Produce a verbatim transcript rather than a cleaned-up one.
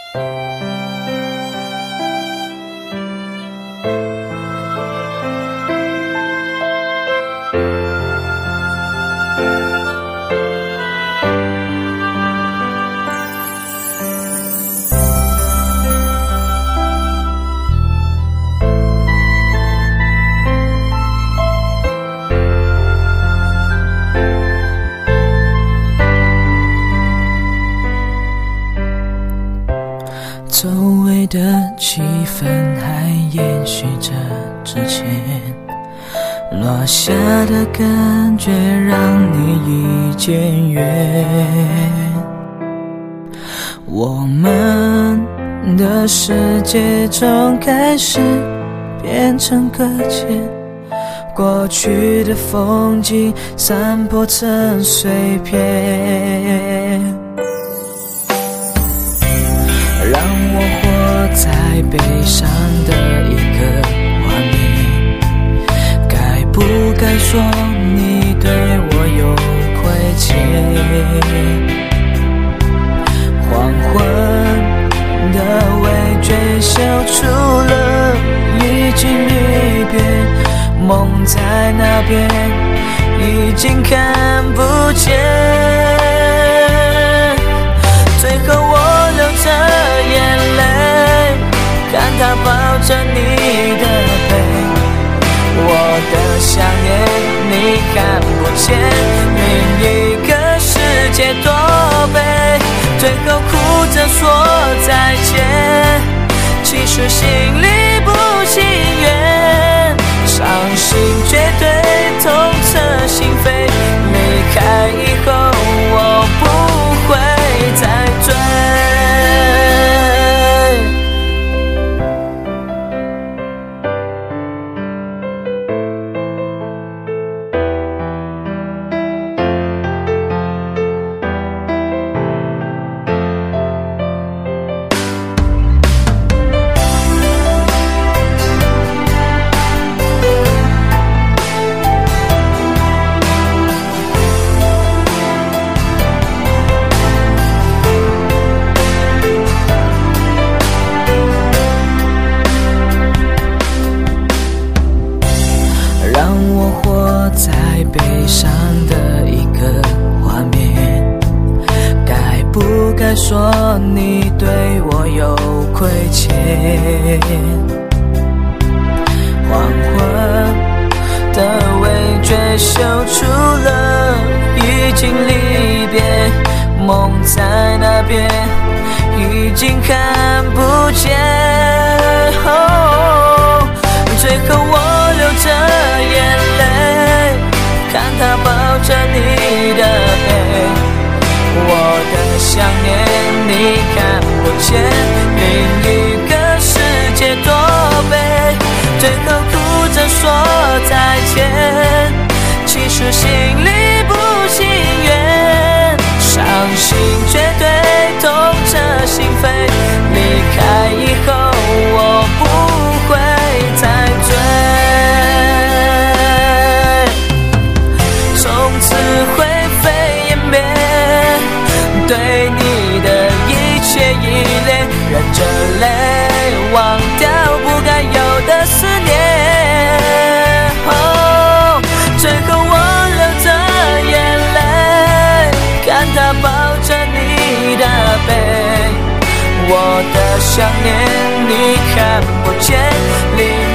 周围的气氛还延续着之前，落下的感觉让你已渐远。我们的世界从开始变成搁浅，过去的风景散播成碎片，让我活在悲伤的一个画面。该不该说你对我有亏欠？黄昏的味觉消除了，已经离别，梦在那边已经看不见。最后我流着眼泪，看他抱着你的背，我的想念你看不见，另一个世界多悲，最后哭着说再见，其实心里不情愿，伤心绝对痛彻心扉，离开以后我不会再追。让我活在悲伤的一个画面，该不该说你对我有亏欠？黄昏的味觉消除了，已经离别，梦在那边已经看不见。哦，最后我流着眼泪，看他抱着你的背，我的想念你看不见，另一个世界多悲，最后哭着说再见，其实心里不情愿，伤心绝对痛彻心扉，离开以后我不会再追，从此灰飞烟灭，对你的一切依恋，忍着泪忘掉不该有的思念。哦，最后我流着眼泪，看他抱着你的背，我的想念你看不见，